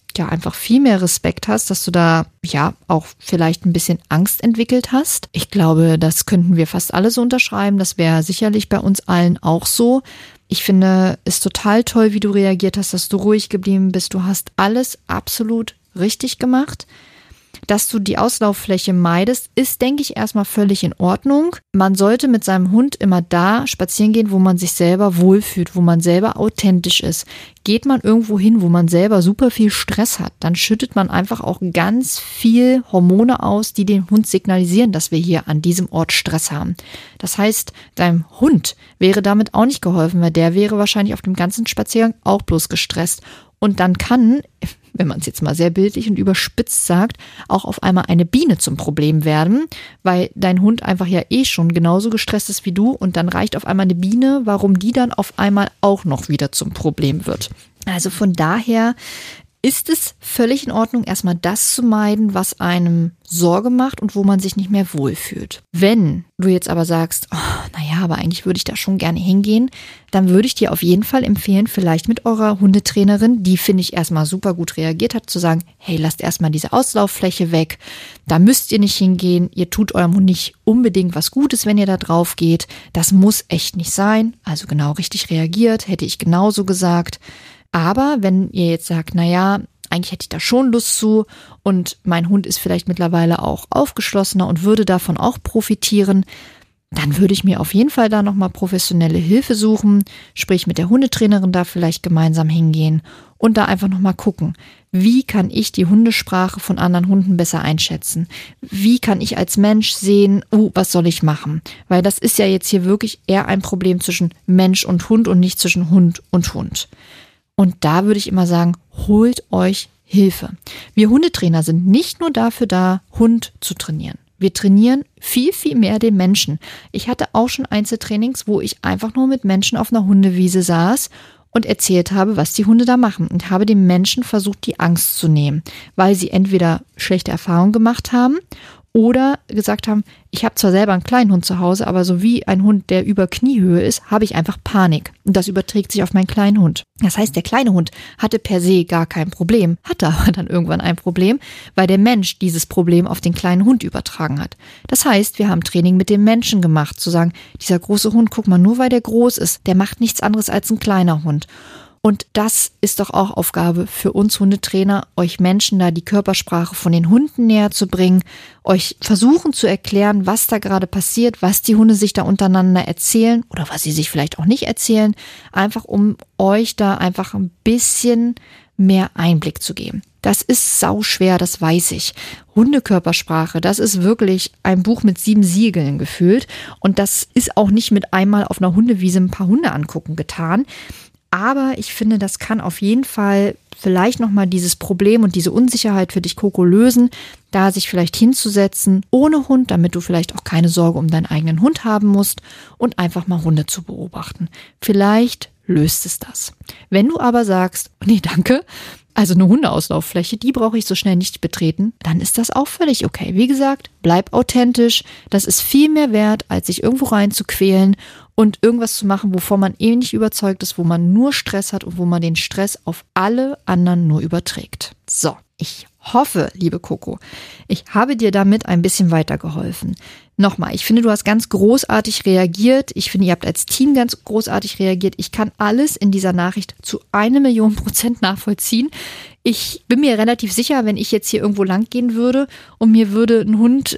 ja einfach viel mehr Respekt hast, dass du da ja auch vielleicht ein bisschen Angst entwickelt hast. Ich glaube, das könnten wir fast alle so unterschreiben. Das wäre sicherlich bei uns allen auch so. Ich finde es total toll, wie du reagiert hast, dass du ruhig geblieben bist. Du hast alles absolut richtig gemacht. Dass du die Auslauffläche meidest, ist, denke ich, erstmal völlig in Ordnung. Man sollte mit seinem Hund immer da spazieren gehen, wo man sich selber wohlfühlt, wo man selber authentisch ist. Geht man irgendwo hin, wo man selber super viel Stress hat, dann schüttet man einfach auch ganz viel Hormone aus, die dem Hund signalisieren, dass wir hier an diesem Ort Stress haben. Das heißt, deinem Hund wäre damit auch nicht geholfen, weil der wäre wahrscheinlich auf dem ganzen Spaziergang auch bloß gestresst. Und dann kann, wenn man es jetzt mal sehr bildlich und überspitzt sagt, auch auf einmal eine Biene zum Problem werden, weil dein Hund einfach ja schon genauso gestresst ist wie du und dann reicht auf einmal eine Biene, warum die dann auf einmal auch noch wieder zum Problem wird. Also von daher ist es völlig in Ordnung, erstmal das zu meiden, was einem Sorge macht und wo man sich nicht mehr wohlfühlt. Wenn du jetzt aber sagst, aber eigentlich würde ich da schon gerne hingehen, dann würde ich dir auf jeden Fall empfehlen, vielleicht mit eurer Hundetrainerin, die, finde ich, erstmal super gut reagiert hat, zu sagen, hey, lasst erstmal diese Auslauffläche weg, da müsst ihr nicht hingehen, ihr tut eurem Hund nicht unbedingt was Gutes, wenn ihr da drauf geht, das muss echt nicht sein, also genau richtig reagiert, hätte ich genauso gesagt. Aber wenn ihr jetzt sagt, eigentlich hätte ich da schon Lust zu und mein Hund ist vielleicht mittlerweile auch aufgeschlossener und würde davon auch profitieren, dann würde ich mir auf jeden Fall da nochmal professionelle Hilfe suchen, sprich mit der Hundetrainerin da vielleicht gemeinsam hingehen und da einfach nochmal gucken, wie kann ich die Hundesprache von anderen Hunden besser einschätzen? Wie kann ich als Mensch sehen, was soll ich machen? Weil das ist ja jetzt hier wirklich eher ein Problem zwischen Mensch und Hund und nicht zwischen Hund und Hund. Und da würde ich immer sagen, holt euch Hilfe. Wir Hundetrainer sind nicht nur dafür da, Hund zu trainieren. Wir trainieren viel, viel mehr den Menschen. Ich hatte auch schon Einzeltrainings, wo ich einfach nur mit Menschen auf einer Hundewiese saß und erzählt habe, was die Hunde da machen und habe den Menschen versucht, die Angst zu nehmen, weil sie entweder schlechte Erfahrungen gemacht haben oder gesagt haben, ich habe zwar selber einen kleinen Hund zu Hause, aber so wie ein Hund, der über Kniehöhe ist, habe ich einfach Panik. Und das überträgt sich auf meinen kleinen Hund. Das heißt, der kleine Hund hatte per se gar kein Problem, hatte aber dann irgendwann ein Problem, weil der Mensch dieses Problem auf den kleinen Hund übertragen hat. Das heißt, wir haben Training mit dem Menschen gemacht, zu sagen, dieser große Hund, guck mal, nur weil der groß ist, der macht nichts anderes als ein kleiner Hund. Und das ist doch auch Aufgabe für uns Hundetrainer, euch Menschen da die Körpersprache von den Hunden näher zu bringen, euch versuchen zu erklären, was da gerade passiert, was die Hunde sich da untereinander erzählen oder was sie sich vielleicht auch nicht erzählen, einfach um euch da einfach ein bisschen mehr Einblick zu geben. Das ist sauschwer, das weiß ich. Hundekörpersprache, das ist wirklich ein Buch mit 7 Siegeln gefühlt und das ist auch nicht mit einmal auf einer Hundewiese ein paar Hunde angucken getan. Aber ich finde, das kann auf jeden Fall vielleicht nochmal dieses Problem und diese Unsicherheit für dich, Coco, lösen, da sich vielleicht hinzusetzen ohne Hund, damit du vielleicht auch keine Sorge um deinen eigenen Hund haben musst und einfach mal Hunde zu beobachten. Vielleicht löst es das. Wenn du aber sagst, nee, danke, also eine Hundeauslauffläche, die brauche ich so schnell nicht betreten, dann ist das auch völlig okay. Wie gesagt, bleib authentisch. Das ist viel mehr wert, als sich irgendwo reinzuquälen und irgendwas zu machen, wovon man nicht überzeugt ist, wo man nur Stress hat und wo man den Stress auf alle anderen nur überträgt. So, ich hoffe, liebe Coco, ich habe dir damit ein bisschen weitergeholfen. Nochmal, ich finde, du hast ganz großartig reagiert. Ich finde, ihr habt als Team ganz großartig reagiert. Ich kann alles in dieser Nachricht zu 1.000.000% nachvollziehen. Ich bin mir relativ sicher, wenn ich jetzt hier irgendwo lang gehen würde und mir würde ein Hund,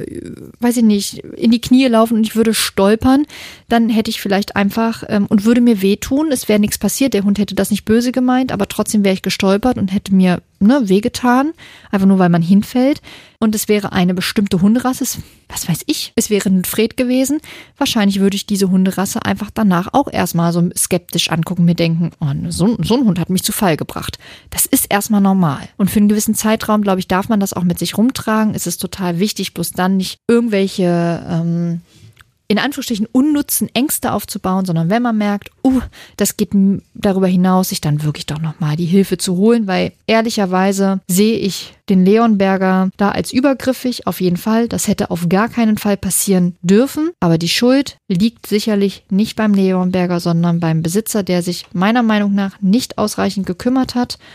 in die Knie laufen und ich würde stolpern, dann hätte ich vielleicht einfach und würde mir wehtun. Es wäre nichts passiert, der Hund hätte das nicht böse gemeint, aber trotzdem wäre ich gestolpert und hätte mir wehgetan, einfach nur, weil man hinfällt. Und es wäre eine bestimmte Hunderasse, was weiß ich, es wäre ein Fred gewesen. Wahrscheinlich würde ich diese Hunderasse einfach danach auch erstmal so skeptisch angucken, mir denken, so ein Hund hat mich zu Fall gebracht. Das ist erstmal normal. Und für einen gewissen Zeitraum, glaube ich, darf man das auch mit sich rumtragen. Es ist total wichtig, bloß dann nicht irgendwelche in Anführungsstrichen unnutzen Ängste aufzubauen, sondern wenn man merkt, das geht darüber hinaus, sich dann wirklich doch nochmal die Hilfe zu holen, weil ehrlicherweise sehe ich den Leonberger da als übergriffig, auf jeden Fall. Das hätte auf gar keinen Fall passieren dürfen, aber die Schuld liegt sicherlich nicht beim Leonberger, sondern beim Besitzer, der sich meiner Meinung nach nicht ausreichend gekümmert hat.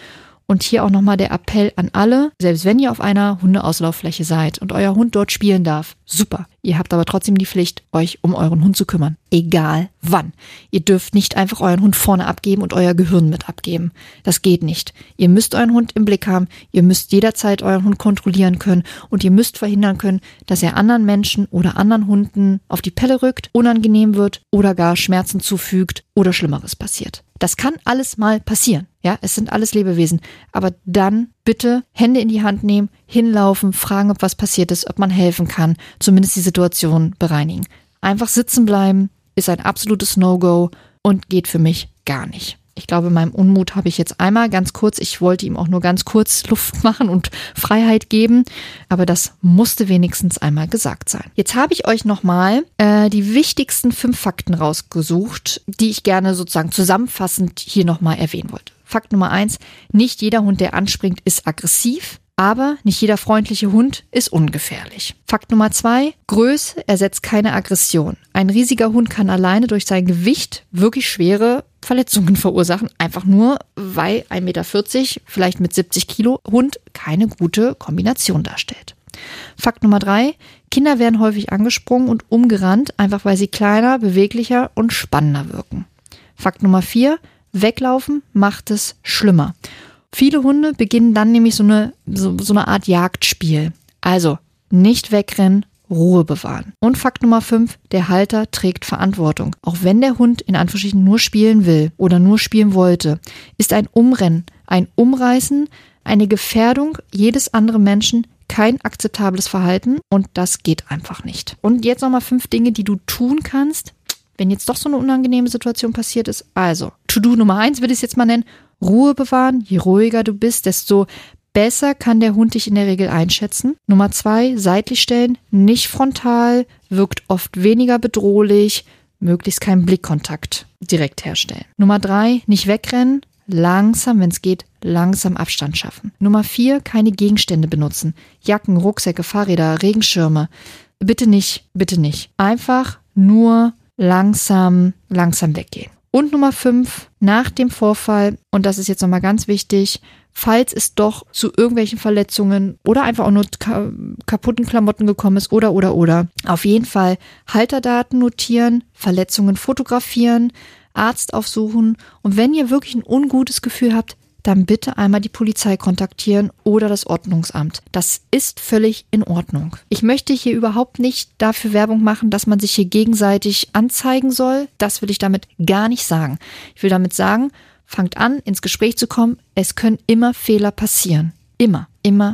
Und hier auch nochmal der Appell an alle, selbst wenn ihr auf einer Hundeauslauffläche seid und euer Hund dort spielen darf, super. Ihr habt aber trotzdem die Pflicht, euch um euren Hund zu kümmern. Egal wann. Ihr dürft nicht einfach euren Hund vorne abgeben und euer Gehirn mit abgeben. Das geht nicht. Ihr müsst euren Hund im Blick haben, ihr müsst jederzeit euren Hund kontrollieren können und ihr müsst verhindern können, dass er anderen Menschen oder anderen Hunden auf die Pelle rückt, unangenehm wird oder gar Schmerzen zufügt oder Schlimmeres passiert. Das kann alles mal passieren. Ja, es sind alles Lebewesen. Aber dann bitte Hände in die Hand nehmen, hinlaufen, fragen, ob was passiert ist, ob man helfen kann, zumindest die Situation bereinigen. Einfach sitzen bleiben ist ein absolutes No-Go und geht für mich gar nicht. Ich glaube, meinem Unmut habe ich jetzt einmal ganz kurz, ich wollte ihm auch nur ganz kurz Luft machen und Freiheit geben, aber das musste wenigstens einmal gesagt sein. Jetzt habe ich euch nochmal die wichtigsten 5 Fakten rausgesucht, die ich gerne sozusagen zusammenfassend hier nochmal erwähnen wollte. Fakt Nummer 1, nicht jeder Hund, der anspringt, ist aggressiv. Aber nicht jeder freundliche Hund ist ungefährlich. Fakt Nummer 2, Größe ersetzt keine Aggression. Ein riesiger Hund kann alleine durch sein Gewicht wirklich schwere Verletzungen verursachen. Einfach nur, weil 1,40 Meter, vielleicht mit 70 Kilo Hund keine gute Kombination darstellt. Fakt Nummer 3, Kinder werden häufig angesprungen und umgerannt, einfach weil sie kleiner, beweglicher und spannender wirken. Fakt Nummer 4, weglaufen macht es schlimmer. Viele Hunde beginnen dann nämlich so eine Art Jagdspiel. Also nicht wegrennen, Ruhe bewahren. Und Fakt Nummer 5, der Halter trägt Verantwortung. Auch wenn der Hund in Anführungsstrichen nur spielen will oder nur spielen wollte, ist ein Umrennen, ein Umreißen, eine Gefährdung jedes anderen Menschen kein akzeptables Verhalten und das geht einfach nicht. Und jetzt nochmal 5 Dinge, die du tun kannst, wenn jetzt doch so eine unangenehme Situation passiert ist. Also, To-Do Nummer 1 würde ich es jetzt mal nennen, Ruhe bewahren. Je ruhiger du bist, desto besser kann der Hund dich in der Regel einschätzen. Nummer 2, seitlich stellen, nicht frontal, wirkt oft weniger bedrohlich, möglichst keinen Blickkontakt direkt herstellen. Nummer 3, nicht wegrennen, langsam, wenn es geht, langsam Abstand schaffen. Nummer 4, keine Gegenstände benutzen. Jacken, Rucksäcke, Fahrräder, Regenschirme. Bitte nicht, bitte nicht. Einfach nur langsam weggehen. Und Nummer 5, nach dem Vorfall, und das ist jetzt nochmal ganz wichtig, falls es doch zu irgendwelchen Verletzungen oder einfach auch nur kaputten Klamotten gekommen ist oder, auf jeden Fall Halterdaten notieren, Verletzungen fotografieren, Arzt aufsuchen und wenn ihr wirklich ein ungutes Gefühl habt, dann bitte einmal die Polizei kontaktieren oder das Ordnungsamt. Das ist völlig in Ordnung. Ich möchte hier überhaupt nicht dafür Werbung machen, dass man sich hier gegenseitig anzeigen soll. Das will ich damit gar nicht sagen. Ich will damit sagen, fangt an, ins Gespräch zu kommen. Es können immer Fehler passieren. Immer.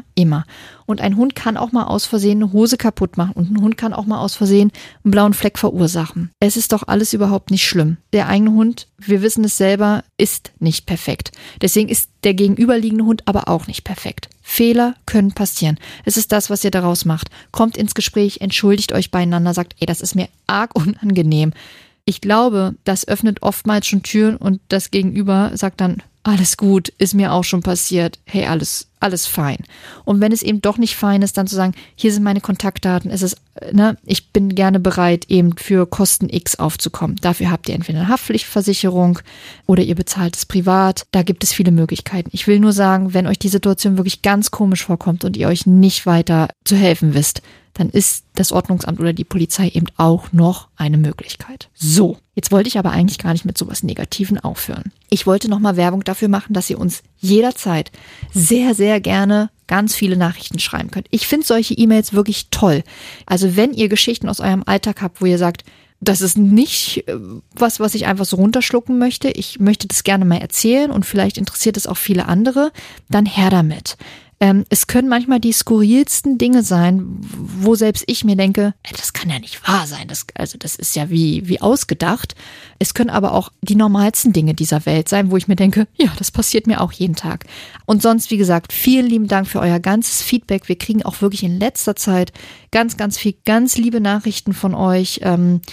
Und ein Hund kann auch mal aus Versehen eine Hose kaputt machen und ein Hund kann auch mal aus Versehen einen blauen Fleck verursachen. Es ist doch alles überhaupt nicht schlimm. Der eigene Hund, wir wissen es selber, ist nicht perfekt. Deswegen ist der gegenüberliegende Hund aber auch nicht perfekt. Fehler können passieren. Es ist das, was ihr daraus macht. Kommt ins Gespräch, entschuldigt euch beieinander, sagt, das ist mir arg unangenehm. Ich glaube, das öffnet oftmals schon Türen und das Gegenüber sagt dann, alles gut, ist mir auch schon passiert. Hey, alles fein. Und wenn es eben doch nicht fein ist, dann zu sagen, hier sind meine Kontaktdaten, ich bin gerne bereit, eben für Kosten X aufzukommen. Dafür habt ihr entweder eine Haftpflichtversicherung oder ihr bezahlt es privat. Da gibt es viele Möglichkeiten. Ich will nur sagen, wenn euch die Situation wirklich ganz komisch vorkommt und ihr euch nicht weiter zu helfen wisst, dann ist das Ordnungsamt oder die Polizei eben auch noch eine Möglichkeit. So, jetzt wollte ich aber eigentlich gar nicht mit sowas Negativen aufhören. Ich wollte nochmal Werbung dafür machen, dass ihr uns jederzeit sehr, sehr gerne ganz viele Nachrichten schreiben könnt. Ich finde solche E-Mails wirklich toll. Also wenn ihr Geschichten aus eurem Alltag habt, wo ihr sagt, das ist nicht was ich einfach so runterschlucken möchte. Ich möchte das gerne mal erzählen und vielleicht interessiert es auch viele andere, dann her damit. Es können manchmal die skurrilsten Dinge sein, wo selbst ich mir denke, das kann ja nicht wahr sein. Das ist ja wie ausgedacht. Es können aber auch die normalsten Dinge dieser Welt sein, wo ich mir denke, ja, das passiert mir auch jeden Tag. Und sonst, wie gesagt, vielen lieben Dank für euer ganzes Feedback. Wir kriegen auch wirklich in letzter Zeit ganz, ganz viel, ganz liebe Nachrichten von euch.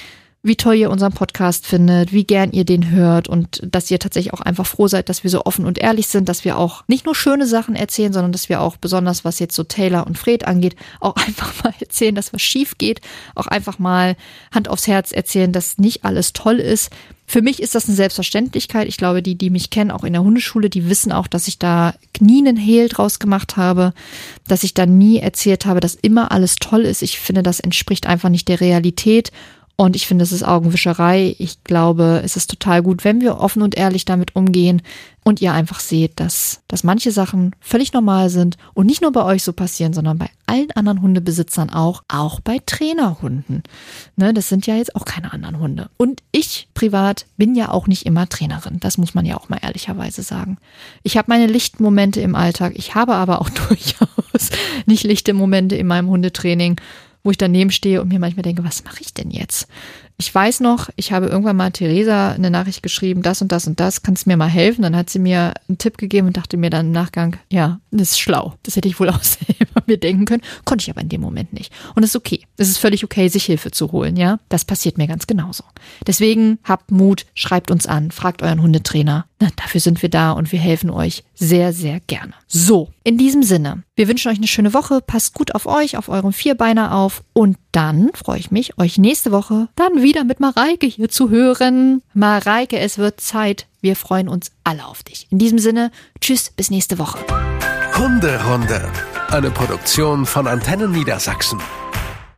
wie toll ihr unseren Podcast findet, wie gern ihr den hört und dass ihr tatsächlich auch einfach froh seid, dass wir so offen und ehrlich sind, dass wir auch nicht nur schöne Sachen erzählen, sondern dass wir auch besonders, was jetzt so Taylor und Fred angeht, auch einfach mal erzählen, dass was schief geht, auch einfach mal Hand aufs Herz erzählen, dass nicht alles toll ist. Für mich ist das eine Selbstverständlichkeit. Ich glaube, die mich kennen, auch in der Hundeschule, die wissen auch, dass ich da nie einen Hehl draus gemacht habe, dass ich da nie erzählt habe, dass immer alles toll ist. Ich finde, das entspricht einfach nicht der Realität. Und ich finde, es ist Augenwischerei. Ich glaube, es ist total gut, wenn wir offen und ehrlich damit umgehen und ihr einfach seht, dass manche Sachen völlig normal sind und nicht nur bei euch so passieren, sondern bei allen anderen Hundebesitzern auch bei Trainerhunden. Ne, das sind ja jetzt auch keine anderen Hunde. Und ich privat bin ja auch nicht immer Trainerin. Das muss man ja auch mal ehrlicherweise sagen. Ich habe meine lichten Momente im Alltag. Ich habe aber auch durchaus nicht lichte Momente in meinem Hundetraining, wo ich daneben stehe und mir manchmal denke, was mache ich denn jetzt? Ich weiß noch, ich habe irgendwann mal Theresa eine Nachricht geschrieben, das und das und das, kannst du mir mal helfen? Dann hat sie mir einen Tipp gegeben und dachte mir dann im Nachgang, ja, das ist schlau. Das hätte ich wohl auch selber mir denken können, konnte ich aber in dem Moment nicht. Und es ist okay. Es ist völlig okay, sich Hilfe zu holen, ja? Das passiert mir ganz genauso. Deswegen habt Mut, schreibt uns an, fragt euren Hundetrainer. Na, dafür sind wir da und wir helfen euch sehr, sehr gerne. So, in diesem Sinne, wir wünschen euch eine schöne Woche, passt gut auf euch, auf euren Vierbeiner auf und dann freue ich mich, euch nächste Woche dann wieder mit Mareike hier zu hören. Mareike, es wird Zeit. Wir freuen uns alle auf dich. In diesem Sinne, tschüss, bis nächste Woche. Hunderunde, eine Produktion von Antennen Niedersachsen.